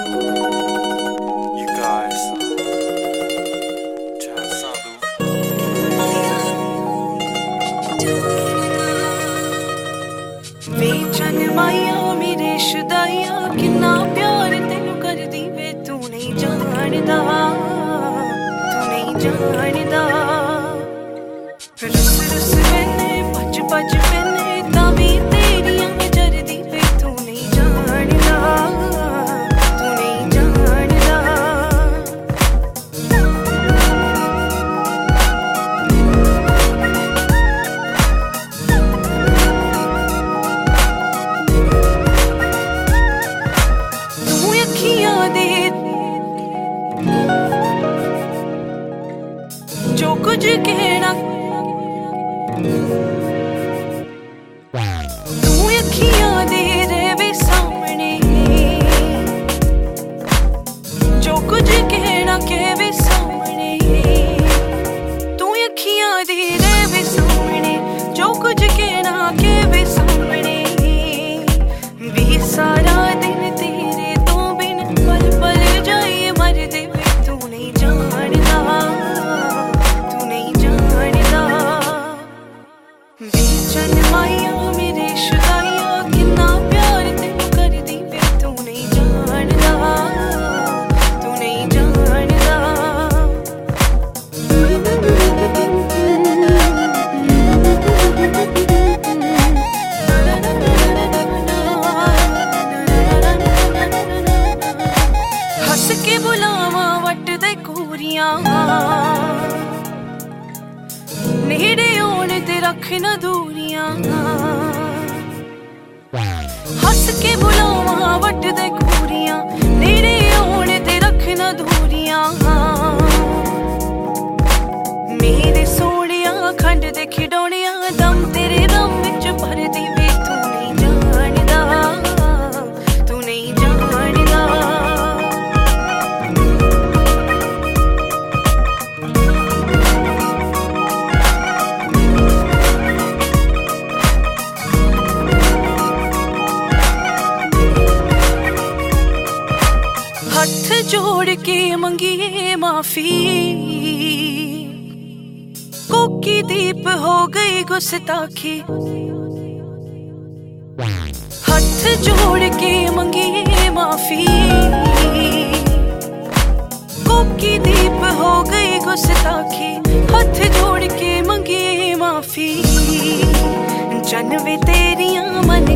You guys, trying something. वे चन माया मेरे शुदाइया किन्ना प्यार तेनू कर दी वे तू नहीं जानदा रुस रुस मैंने भज भज मैंने तावी तेरियां जरदी वे तू नहीं जानदा जो कुछ कहना तू अखियां दे रे सामने जो कुछ कहना के वे सामने तू अखियां दे रे सामने जो कुछ कहना के वे सामने भी सारा दिन तेरे तो बिन पल पल जाए मर दे तू नहीं जानदा चन माया मेरे शुदाइया किन्ना प्यार तेनू कर दी वे तू नहीं जानदा हस के बुलावा वट दे कोरियां नेड़े आने ते रख न दूरियां हस के बुलावा वट दे कोरियां नेड़े आने ते रख न दूरियां मेरे सोनिया खंड दे खिडौनियां दम तेरे दम विच भर दी वे तू नहीं जानदा हथ जोड़ के मंगिए माफी कोकी दीप हो गई गुस्ताखी हथ जोड़ के मंगिए माफी कोकी दीप हो गई गुस्ताखी हथ जोड़ के मंगिए माफी जन वे तेरियां मन